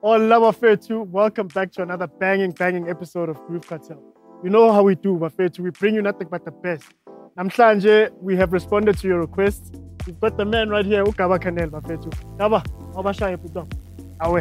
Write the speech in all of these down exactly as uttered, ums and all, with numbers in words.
All love affair too. Welcome back to another banging, banging episode of Groove Cartel. You know how we do, affair too. We bring you nothing but the best. Namhlanje, we have responded to your requests. We've got the man right here, Ukaba Kanel, affair too. Kaba, Obasha Eputong. Awe.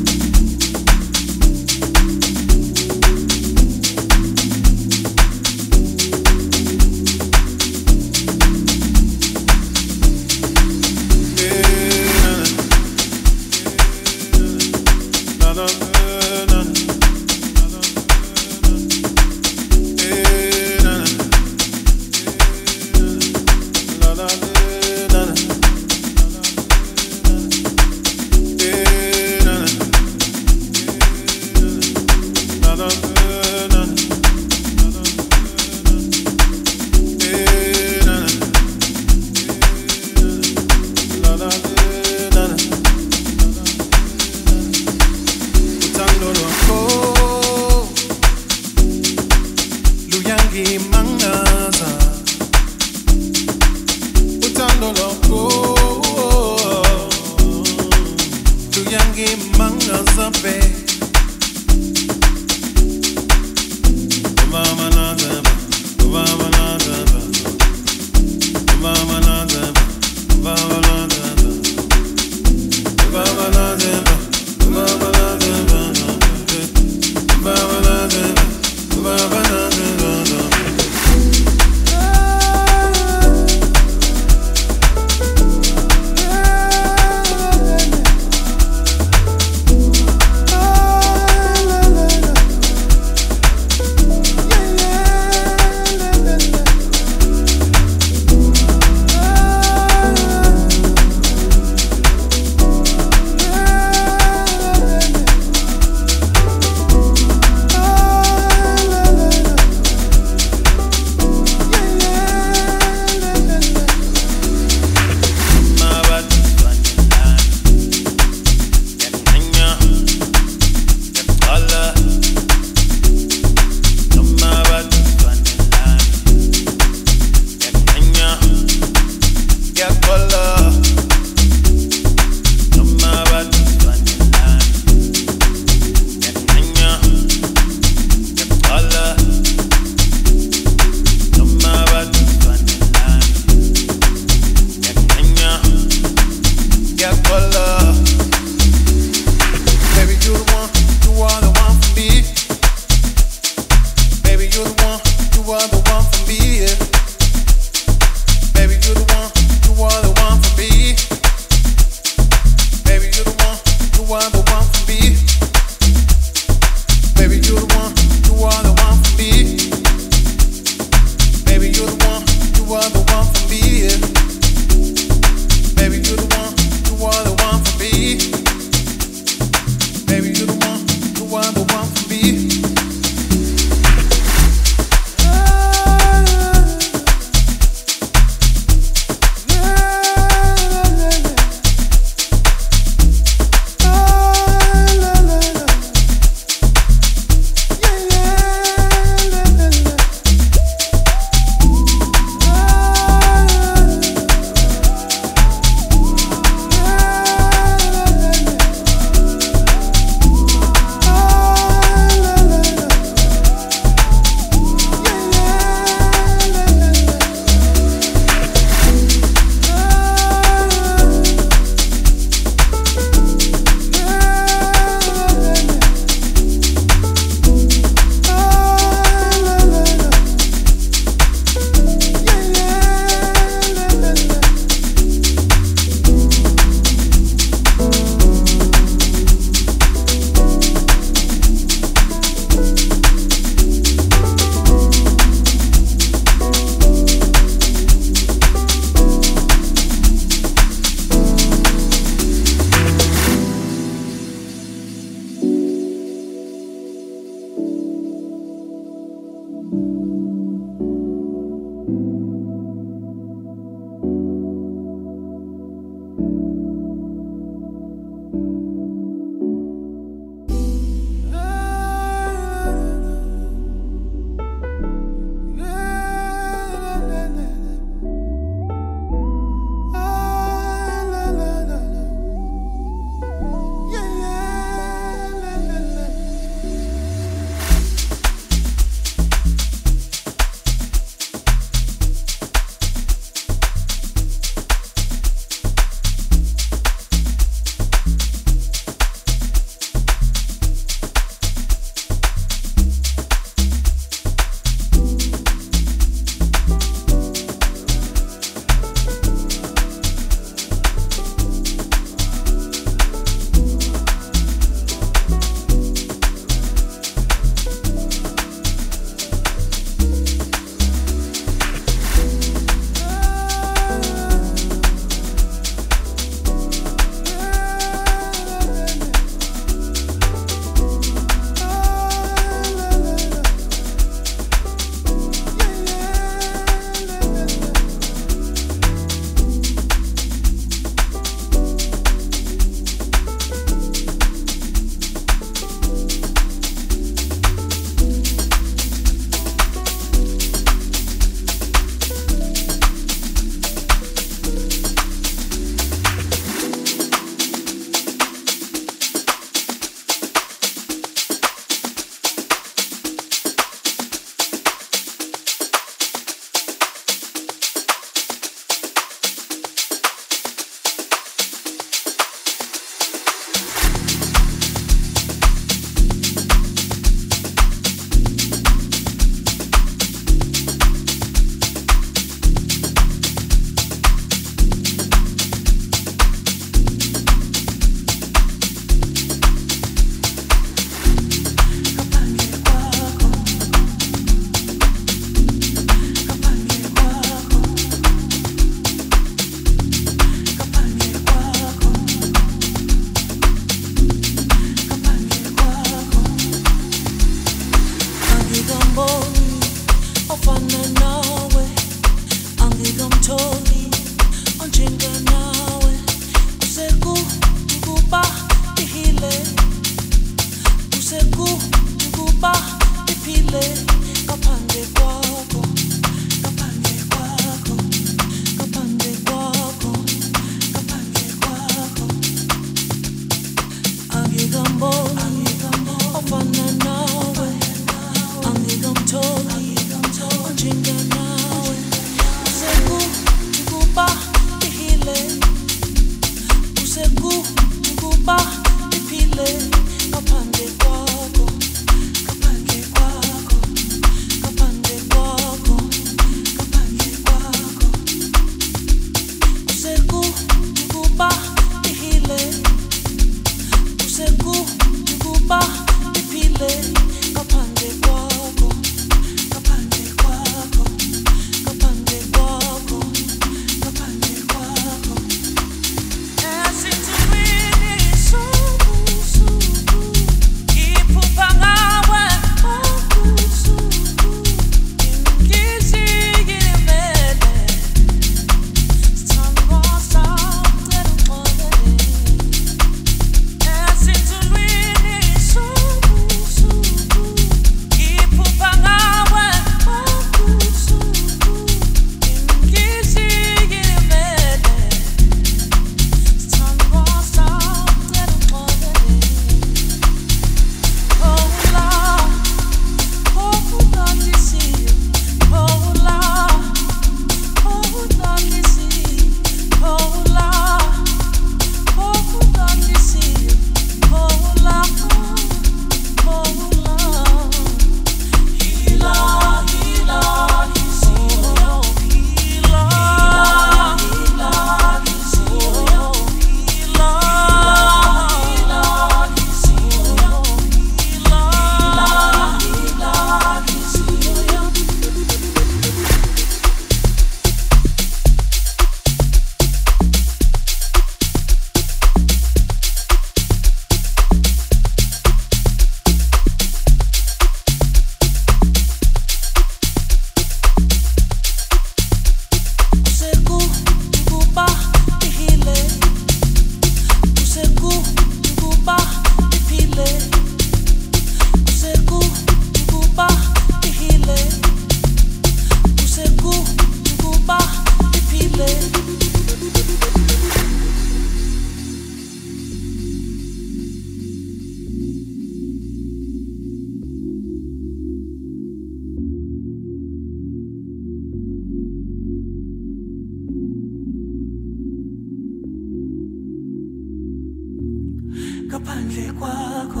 Kapandle kwakho,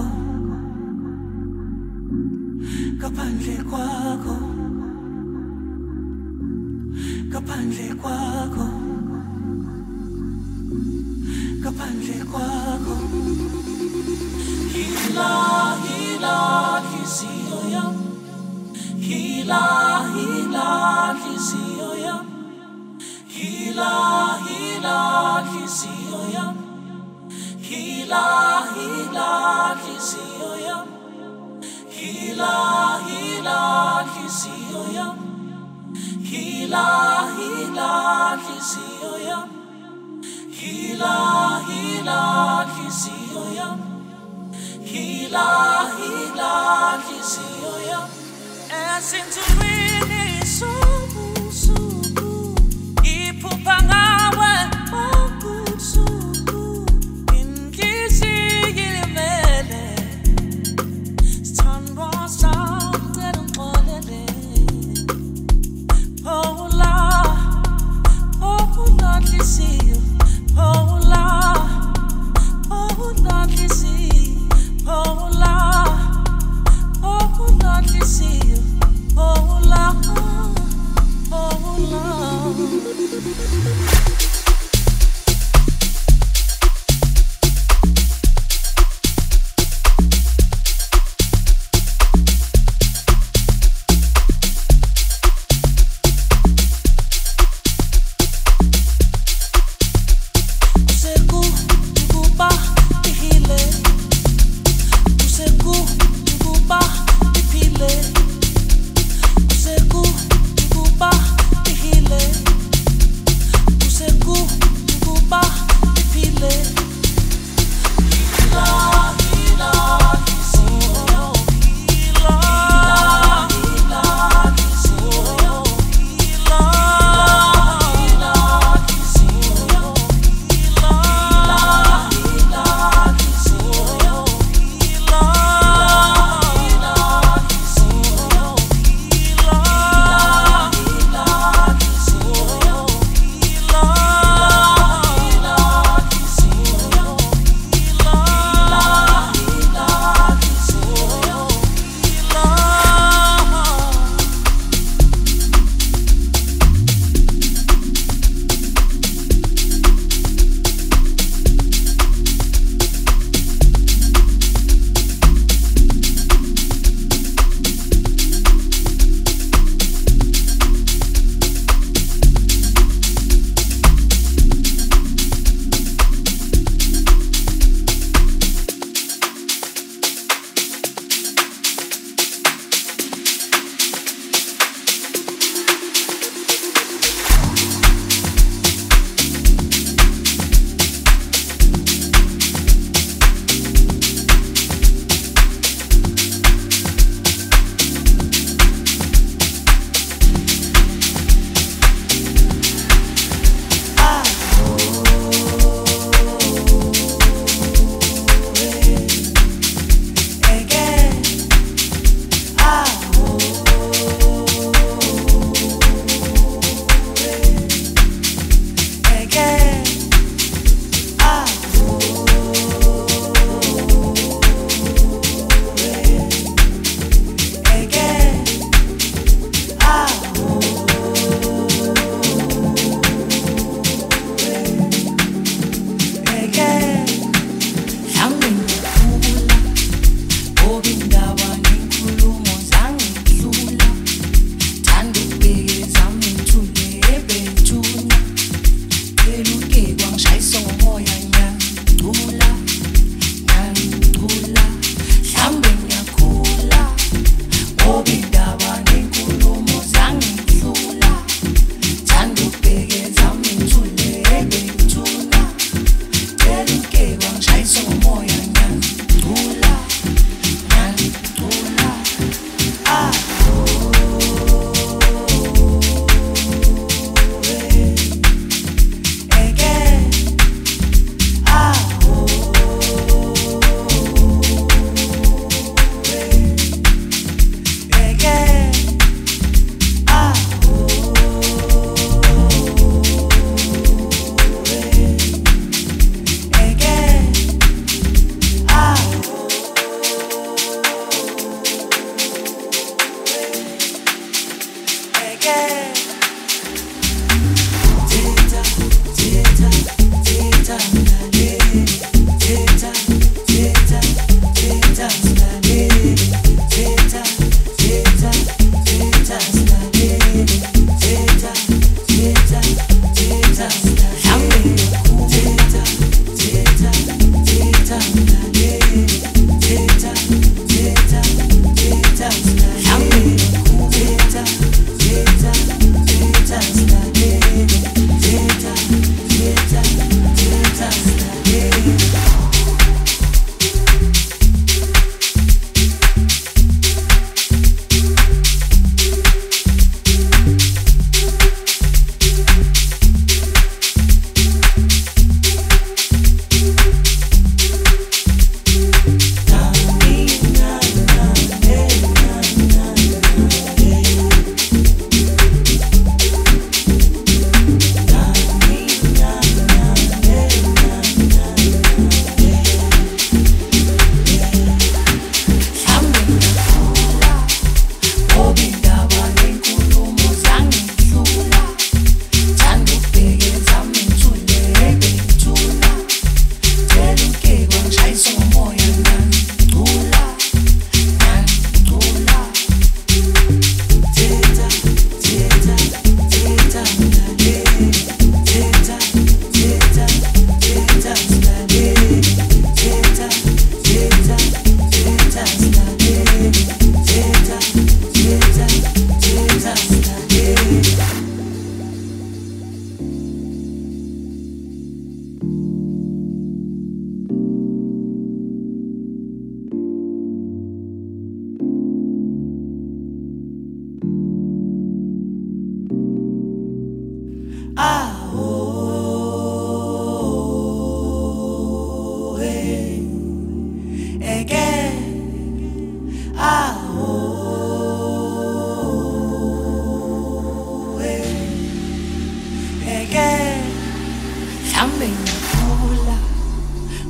kapandle kwakho, kapandle kwakho, kapandle kwakho. Hila, hila, hizio yam. Hila, hila, hizio yam. Hila, hila, hizio yam. Hila, hila, hizio yam. Hila, hila, hizio yam. Hila, hila, hizio yam. Hila, hila, hizio yam. Hila, hila, hizio yam. Esinturini suku suku, iphupha ngawe okusuku, inhliziyo ilimele, sithandwa sami ngicela ungixolele. Phawula, phawula nhliziyo, phawula, phawula nhliziyo, phawula, phawula nhliziyo, phawula.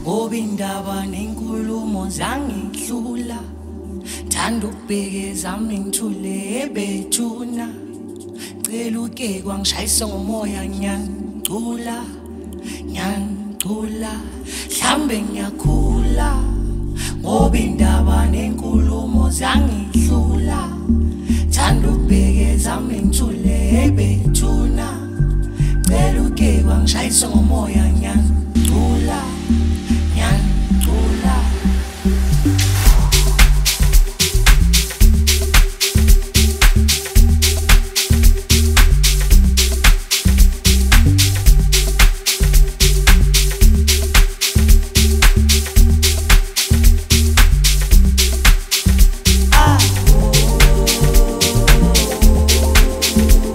ngoba indaba nenkulumo zangihlula thanda ukubhekeza ngithule ebethuna cela uke kwangishayisa ngomoya ngiyangicula ngiyangicula mhlambe ngiyakhula ngoba indaba nenkulumo zangihlula thanda ukubhekeza ngithule ebethuna cela uke kwangishayisa ngomoya ngiyangicula ngiyangicula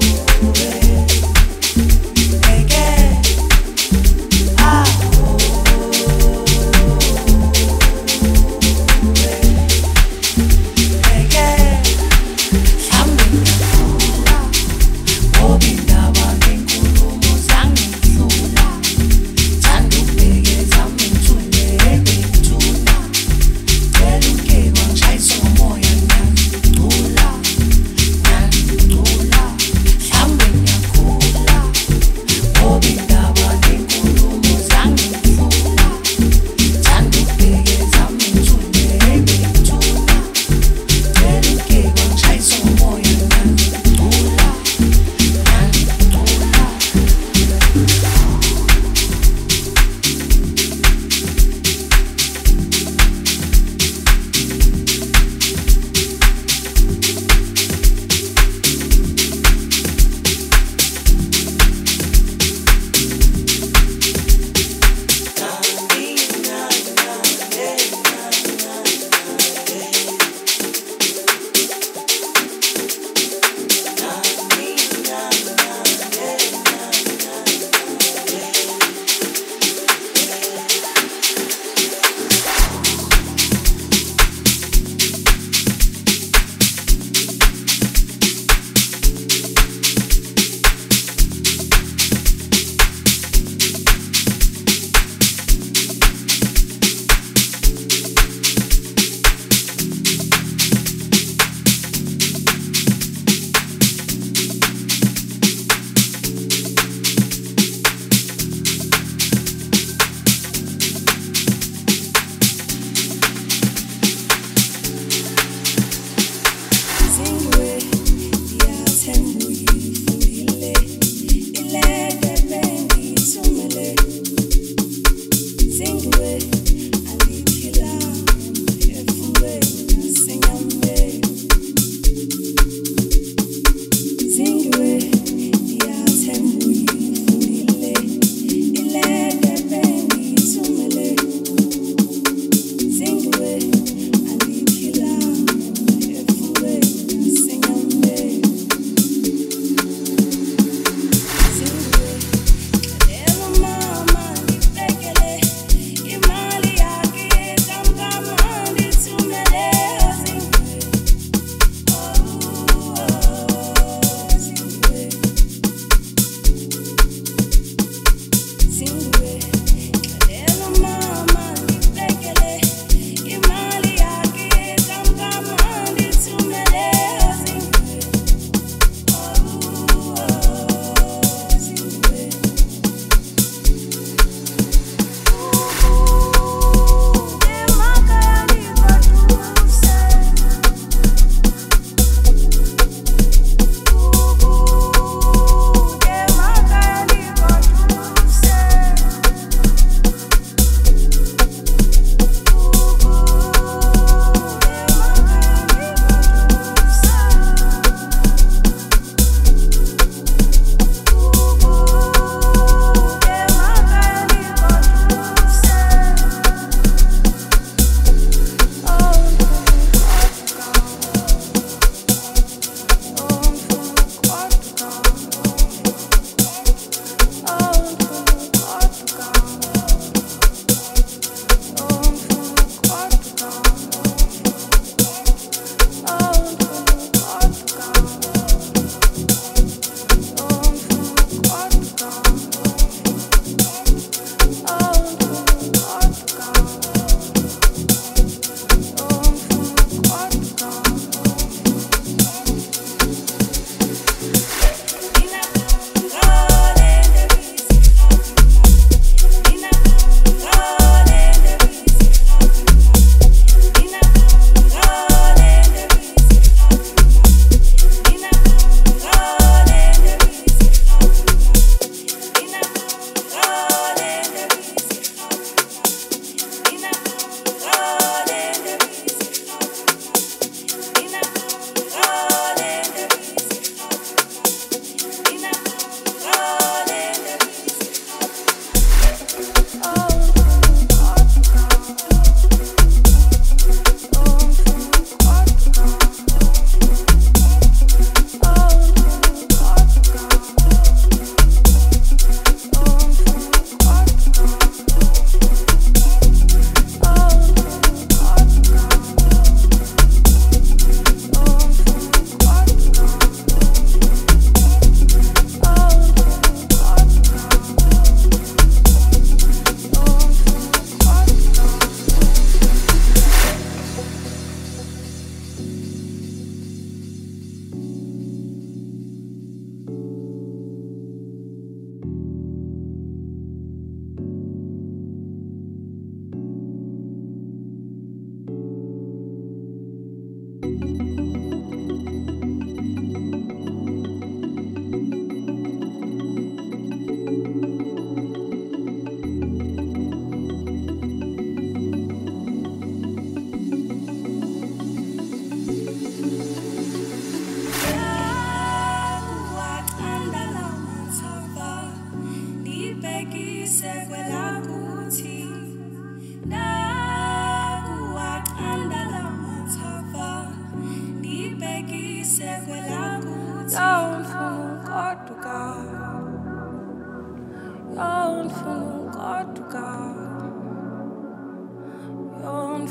Oh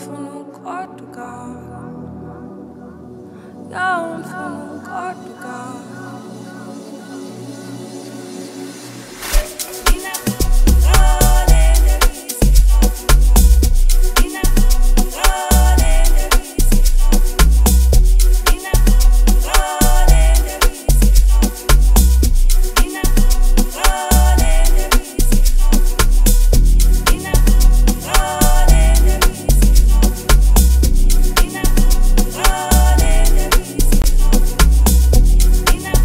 ngifuna ukugoduka yawo ngifuna ukugoduka Ina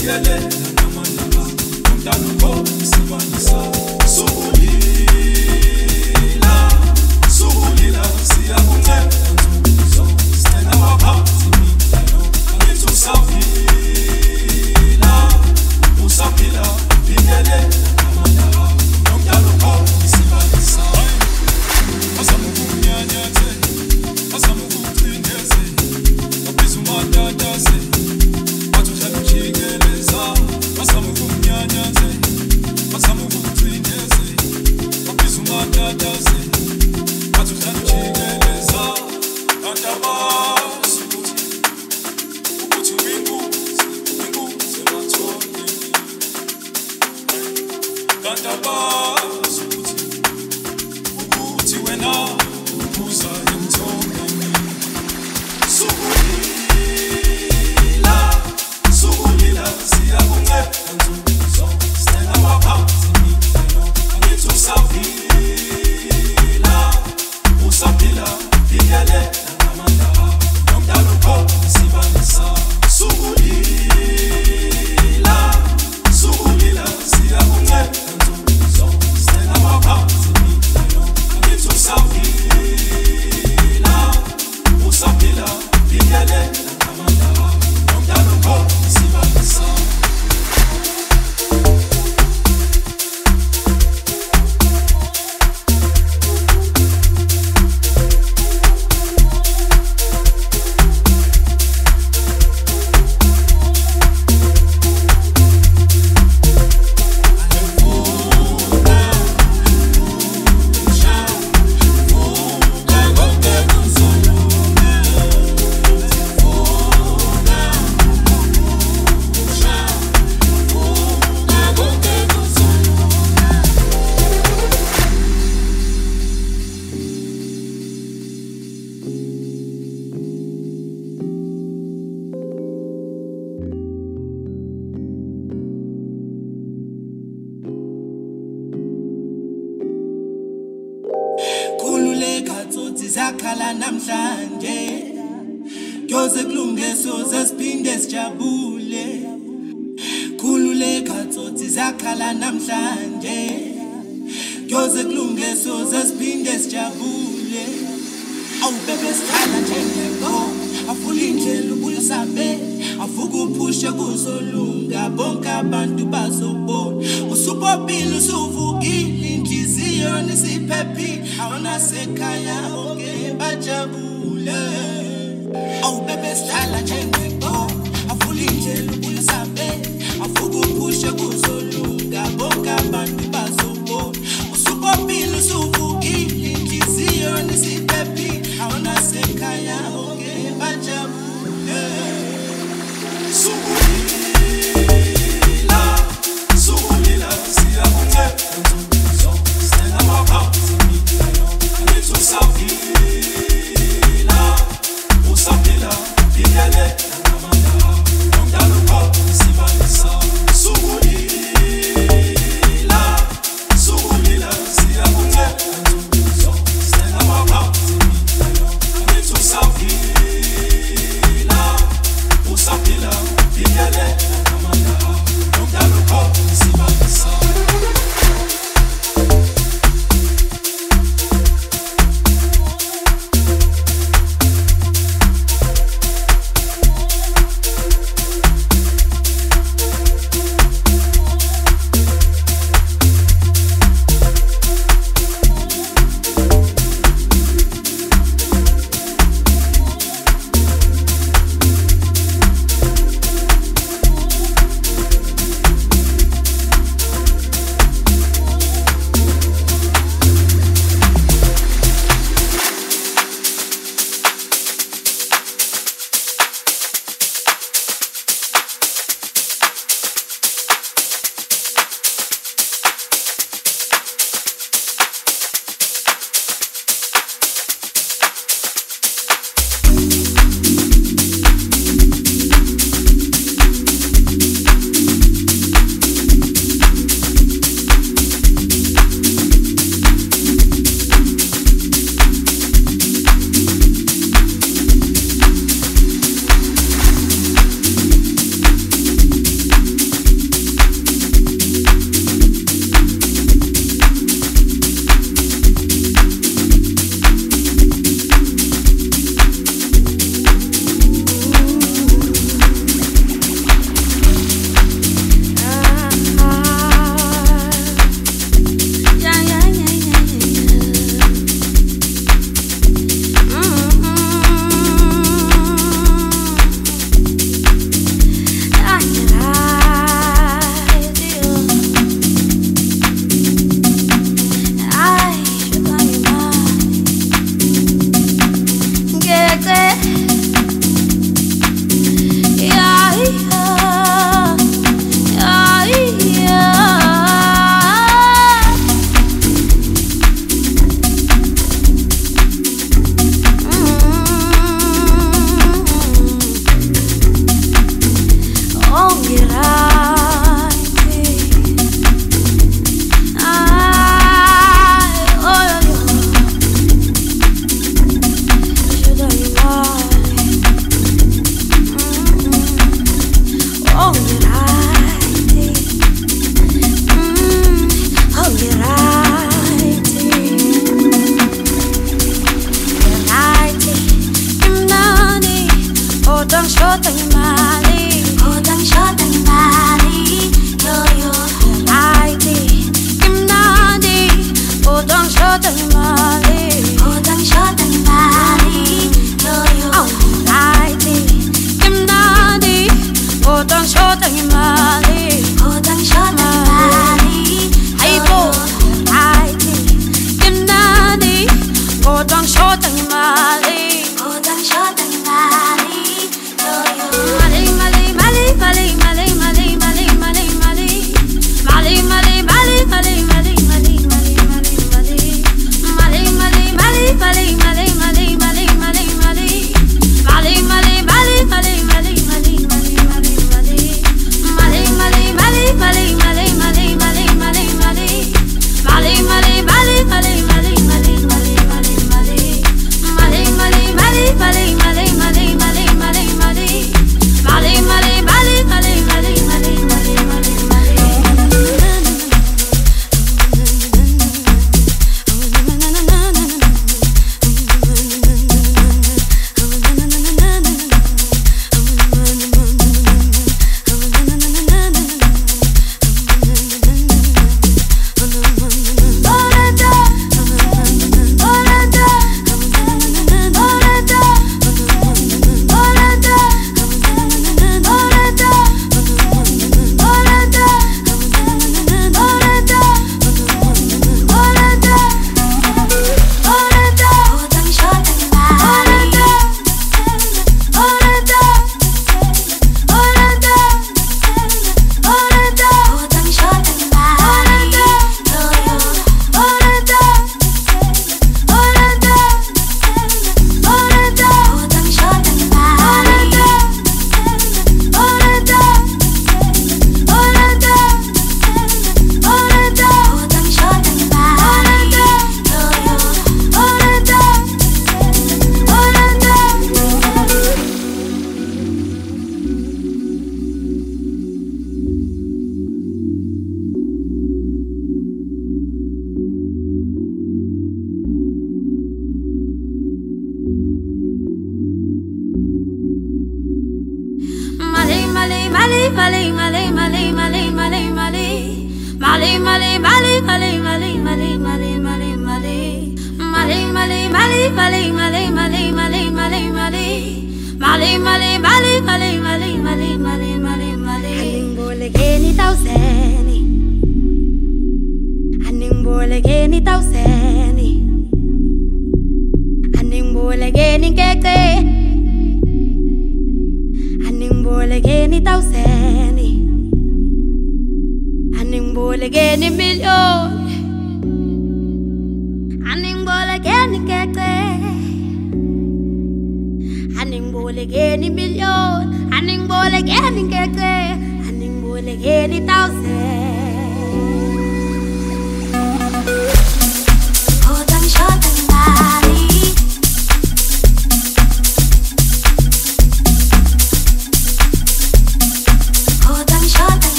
zakhala namhlanje Kyoze kulunge soze siphinde sijabule Khululeka tsotsi zakhala namhlanje Kyoze kulunge soze siphinde sijabule Awu bebe sikhala njengeko afuna indlela ubuyisabe avuka uphushe kuzolunga bonke abantu bazobona usubobile usuvukile inhliziyo nisiphephile awona sekhaya onke bajabule awu bebe sihlala njengeko afuna indlela ubuyisabe avuka uphushe kuzolunga bonke abantu bazobona usubobile usuvukile inhliziyo nisiphephile awona sekhaya onke bajabule Sugulila, sugulila, siyabunge nzuzo, stena mabhazi mithayo, angithi usavila, usavila, phila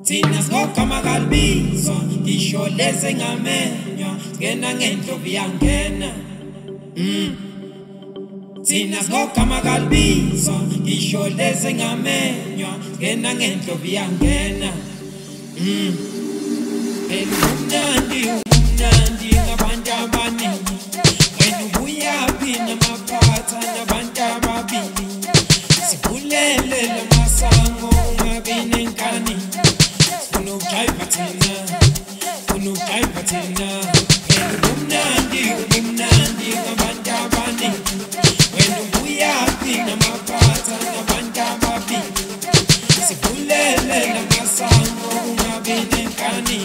Thina sigogama kalibizwa ngisho leze ngamenywa ngena ngendlovu yangena mm Thina sigogama kalibizwa ngisho leze ngamenywa ngena ngendlovu yangena mm Elumnandi umnandi ngabantu abaningi wena ubuyaphi namaphatha nabantu ababili sibulele lamasango ungabi nenkani Unu drive thina, unu drive thina. Umnandi, umnandi ngabantu abaningi. Wena ubuyaphi namaphatha nabantu ababili. Sibulele lamasango ungabi nenkani.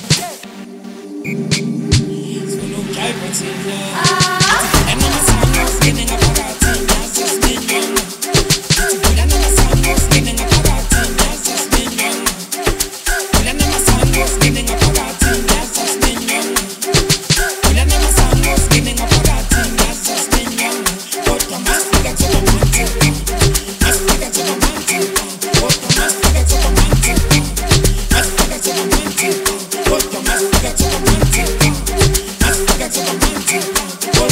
Unu drive thina. Sibulele lamasango skine ngaphakathi naso sininyonga. Sibulele lamasango skine ngaphakathi naso sininyonga. Spinning up a party, that's a spin young. Put another song, no spinning up a party, that's a spin young. But the must get to the mountain, must get to the mountain. But the must get to the mountain, must get to the mountain. But the must get to the mountain, must get to the mountain. But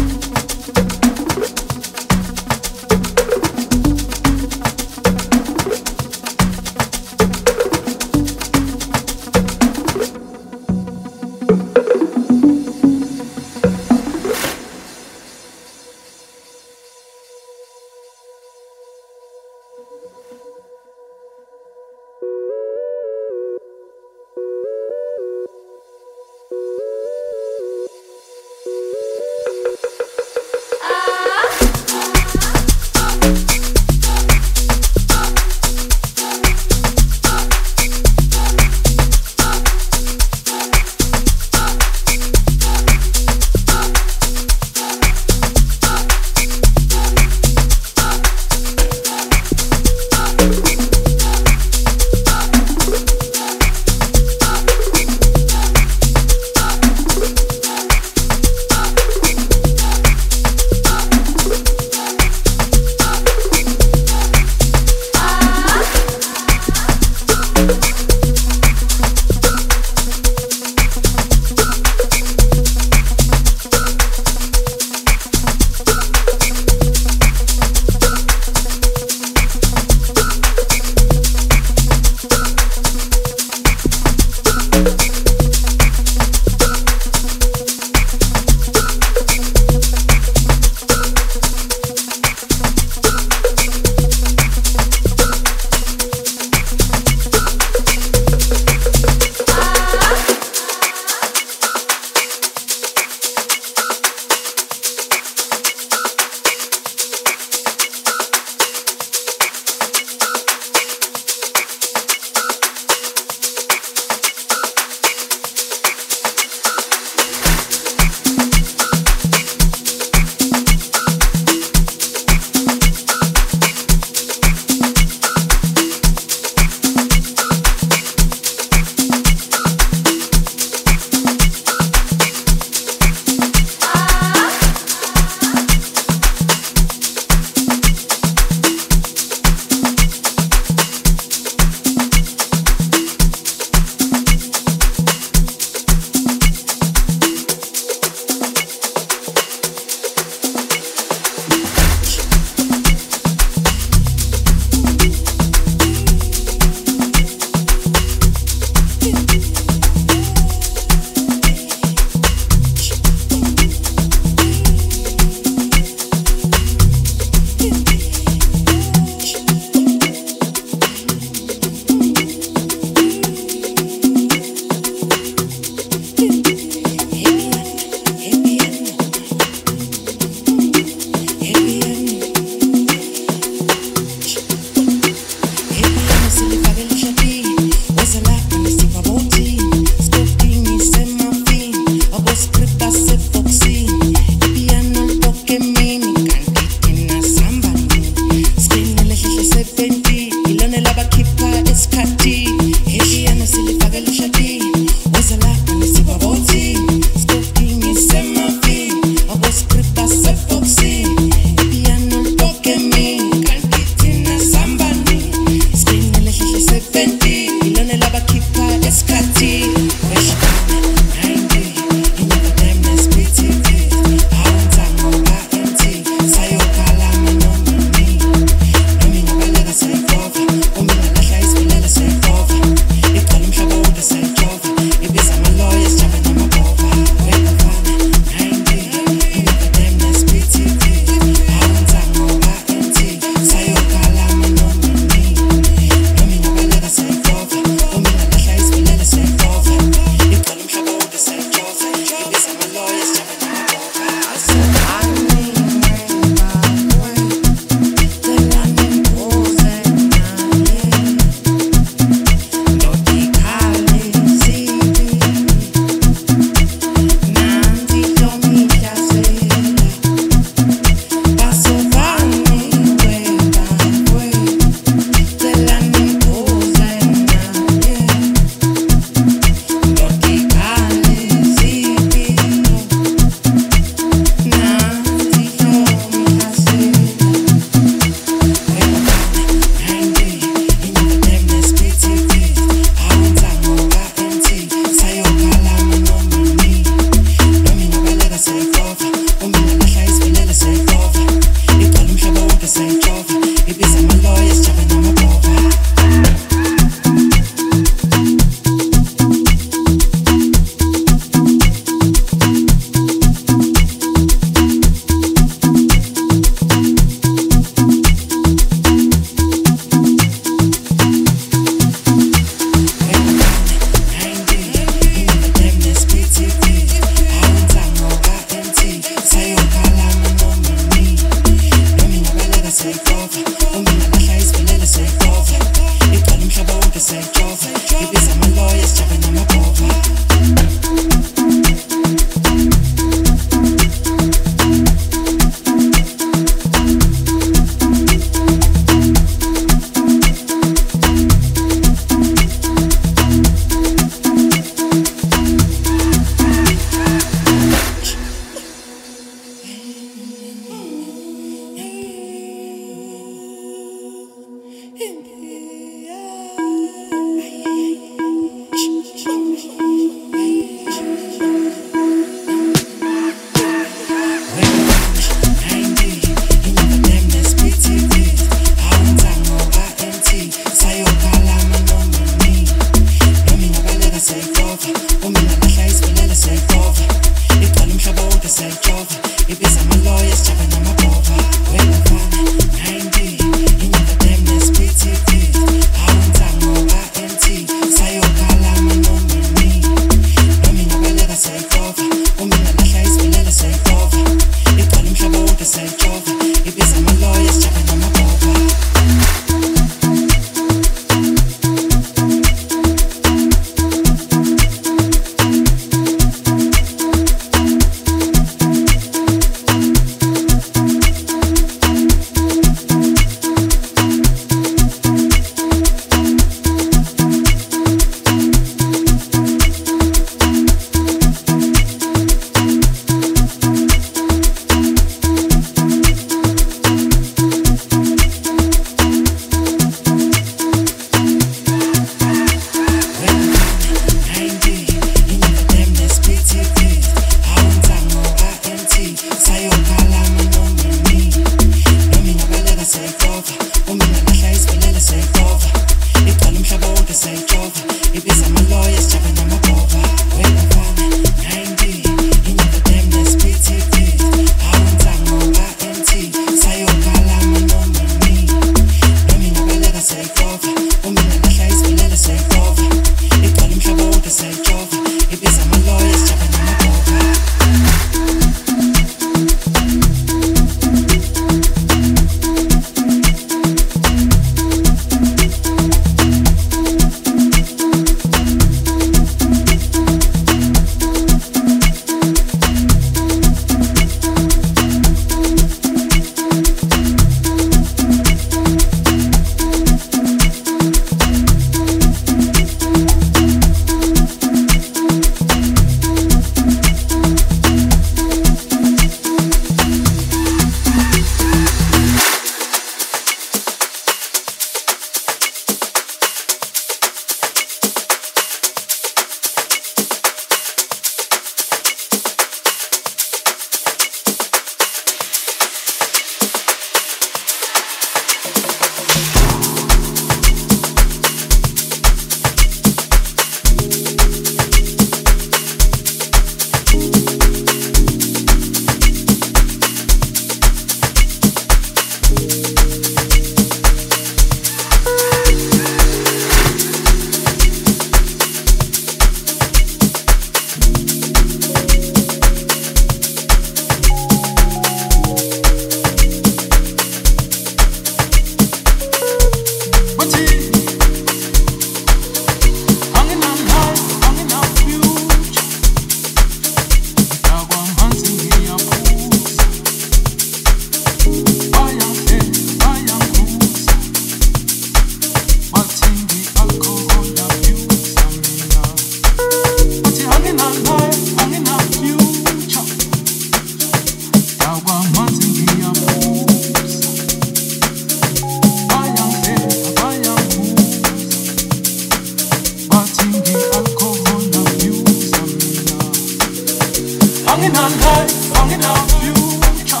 hanging on life, hanging on future.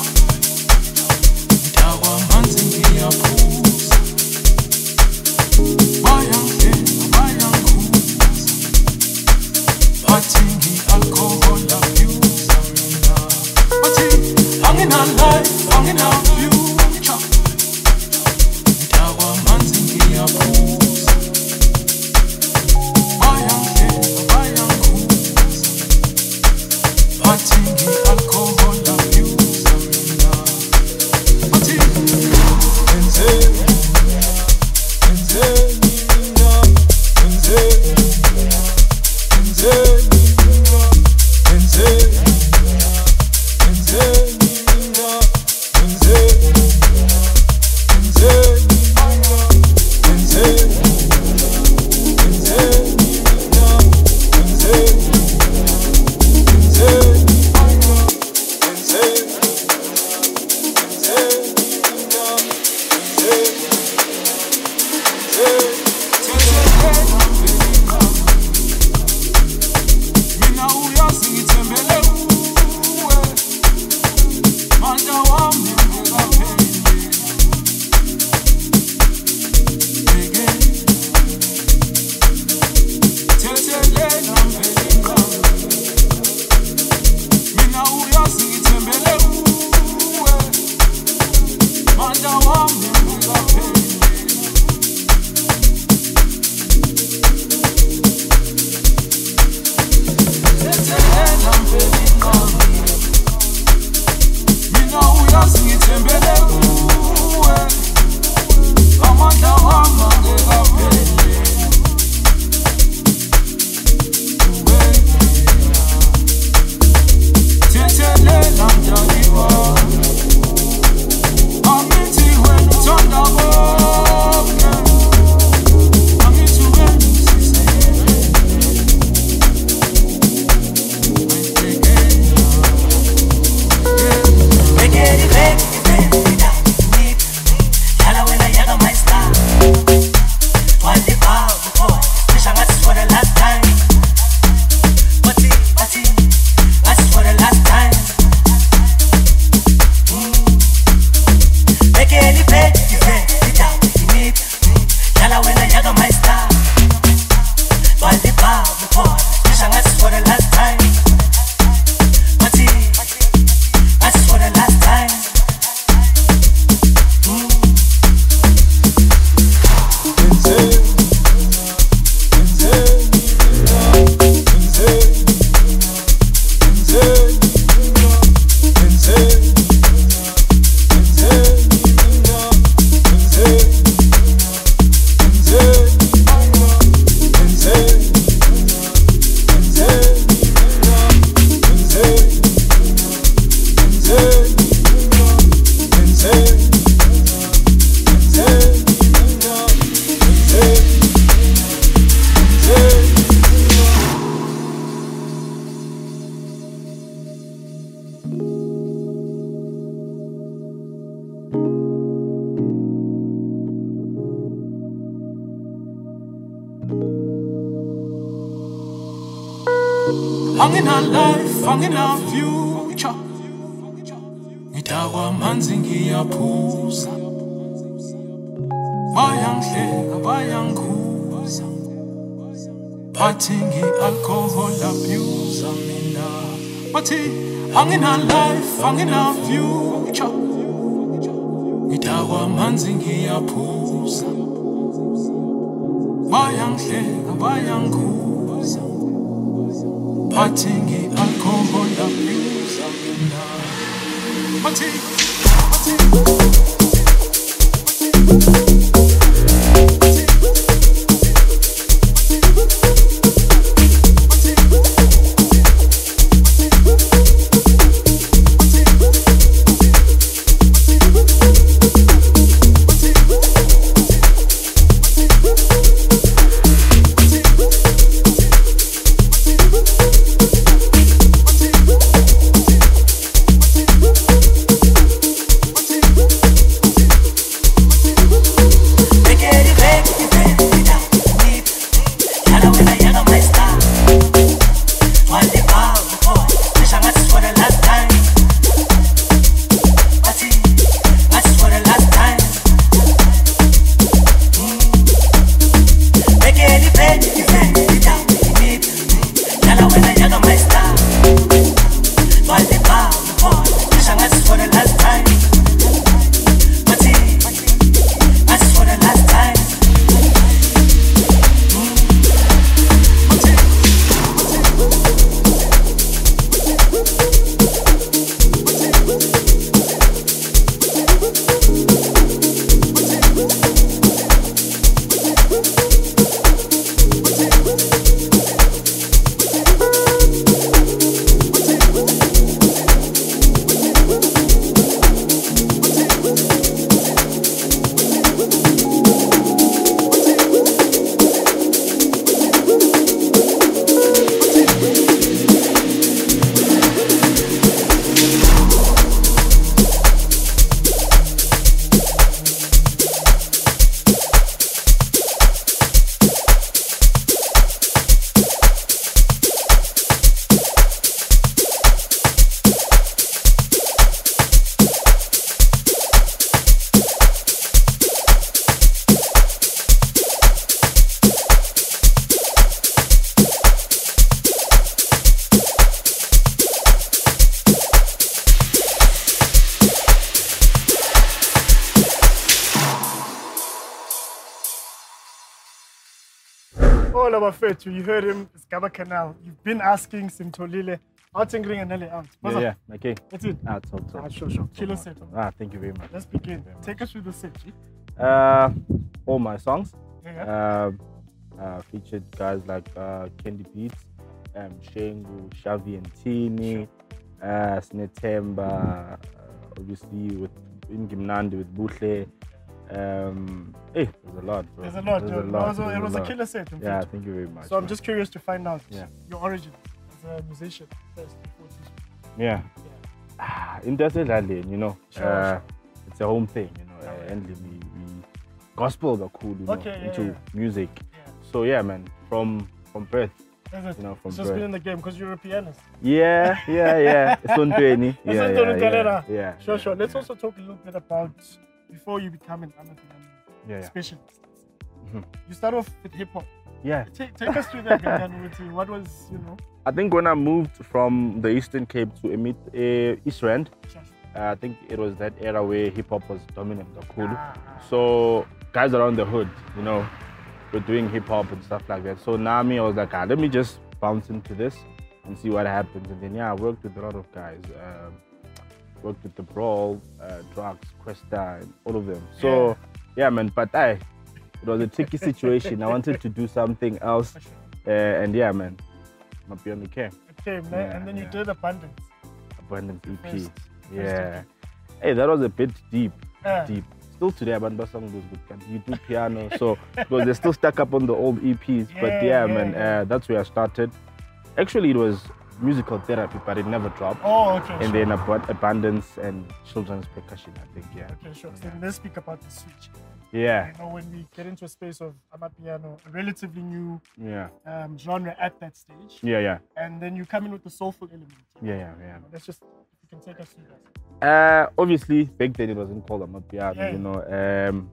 Dawa manzi ngiyaphuza, bayanhle bayanguza, bathi ngi-alcohol abuser mina. Bathi hanging on life, hanging on future. Dawa manzi ngiyaphuza, bayanhle bayanguza, bathi ngi-alcohol abuser mina. Bathi enzeni, enzeni mina, enzeni, enzeni mina, enzeni, enzeni mina, enzeni, enzeni mina, enzeni, enzeni mina, enzeni, enzeni hanging on life, hanging on future. Ngidakwa manzi ngiyaphuza, bayanhle bayangikhuza, bathi ngi-alcohol abuser mina. Bathi hanging on life, hanging on future. Ngidakwa manzi ngiyaphuza, bayanhle bayangikhuza, bathi ngi-alcohol abuser mina. Bathi bathi Mola Bafetu, you heard him, it's Gaba Canal. You've been asking Simtolile, out and ring and out. Yeah, yeah, okay. That's it. Ah, talk, talk. Ah, sure, sure. Kilo set. Ah, thank you very much. Let's begin. Take us through the set, G. Uh, all my songs Yeah, yeah. uh, uh, featured guys like uh, Candy Beats, um, Shengu, Shavi and Tini, uh, Snetemba, uh, obviously with in Gimnandi with Buhle. Um, hey, there's a lot, bro. There's a lot. There's It a lot. was, a, it There's was a a lot. killer set. in Yeah, fact. thank you very much. So I'm man. just curious to find out Yeah. your origin as a musician first. Before this. Yeah. Ah, interested you know. Sure, uh, sure. It's a home thing, you know. Uh, and we, we gospel are cool, you know, Okay, yeah, into yeah. music. Yeah. So yeah, man, from from birth. Is it? You know, from it's just birth. been in the game because you're a pianist. Yeah, yeah, yeah. Sontweni. Yeah, Is it yeah, Tony yeah, Galera? yeah. Sure, yeah, sure. Let's yeah. also talk a little bit about before you become an amateur Yeah, yeah. specialist. Mhm. You start off with hip hop. Yeah. Take, take us through that, Gangan, with you. What was, you know? I think when I moved from the Eastern Cape to Emit, uh, East Rand, uh, I think it was that era where hip hop was dominant, the cool. Ah, So guys around the hood, you know, were doing hip hop and stuff like that. So now me, I was like, ah, let me just bounce into this and see what happens. And then yeah, I worked with a lot of guys. Um, worked with the Brawl, uh, Drugs, Questa, and all of them. So yeah, man. But I, it was a tricky situation. I wanted to do something else, for sure. uh, and yeah, man, my piano came. Okay, man. Yeah, and then you yeah. did Abundance. Abundance E P. First- Yeah. Hey, that was a bit deep. Yeah. Deep. Still today, Abandon song goes good. You do piano, so because they're still stuck up on the old E Ps. But Yeah, yeah, yeah, man, yeah. Uh, that's where I started. Actually, it was musical therapy, but it never dropped. Oh, okay. And sure. then Ab- Abundance and Children's Percussion, I think, yeah. Okay, sure. So let's speak about the switch. Yeah, You know, when we get into a space of amapiano, a relatively new yeah, um, genre at that stage, yeah, yeah, and then you come in with the soulful element. yeah, yeah, yeah. Let's just, if you can take us through that. Uh, obviously, back then it wasn't called Amapiano, Yeah. you know. Um,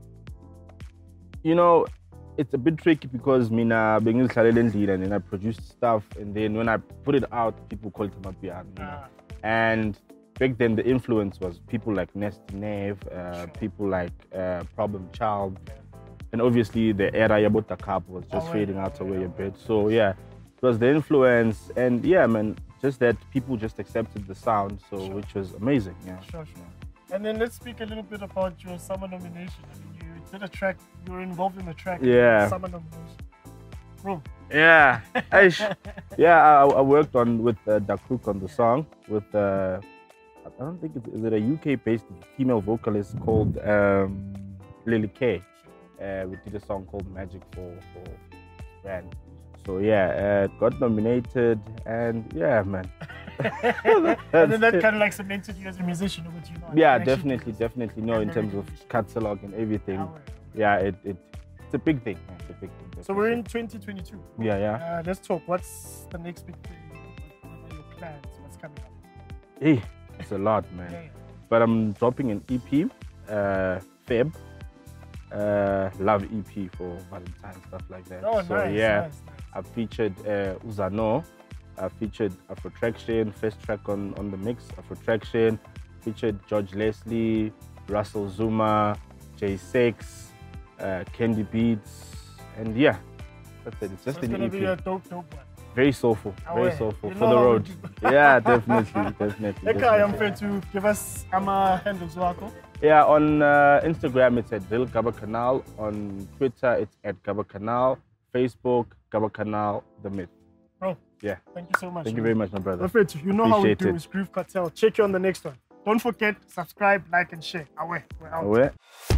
you know, it's a bit tricky because mina being in Endlini and then I produced stuff, and then when I put it out, people call it Amapiano, you know. Ah, And back then, the influence was people like Nasty Nave, uh, Sure. people like uh, Problem Child, and obviously the era Yabota Cup was just Oh, fading yeah, out oh, away yeah. a bit. So yeah, it was the influence, and yeah, man, just that people just accepted the sound, so Sure. which was amazing. Yeah. sure, sure. And then let's speak a little bit about your summer nomination. I mean, you did a track, you were involved in the track. Yeah. Summer nomination. Bro. Yeah, Aish. yeah. I, I worked on with uh, Dakuk on the song with. Uh, I don't think it's is it a U K-based female vocalist called um, Lily K. Uh, we did a song called Magic for for Brand. So yeah, uh, it got nominated, and yeah, man. And then that kind of like cemented you as a musician, which you know. I Yeah, can actually definitely, do this. definitely. No, in terms of catalog and everything. Ah, well. Yeah, it, it it's a big thing. Man. It's a big thing. So we're definitely. in twenty twenty-two. Yeah, yeah. Uh, let's talk. What's the next big thing? What are your plans? What's coming up? Hey, it's a lot, man. Yeah, yeah. But I'm dropping an E P, uh, Feb, uh, love E P for Valentine, stuff like that. Oh, so nice, yeah, nice, nice. I featured uh, Uzano, I featured Afrotraction, first track on, on the mix, Afrotraction, featured George Leslie, Russell Zuma, J six, uh, Candy Beats, and yeah, that's it. It's So just it's an gonna E be P. a dope, dope one. Very soulful, Oh, very yeah. soulful You for know the how we road. do. Yeah, definitely, definitely. Eka, I'm definitely. fair to give us ama handles wako. Yeah, on uh, Instagram it's at Real Gaba Canal. On Twitter it's at Gaba Canal. Facebook Gaba Canal The Myth. Bro, Yeah. thank you so much. Thank you very much, my brother. Perfect. You know how we Appreciate do it. is Groove Cartel. Check you on the next one. Don't forget, subscribe, like, and share. Away. We're out. Aware.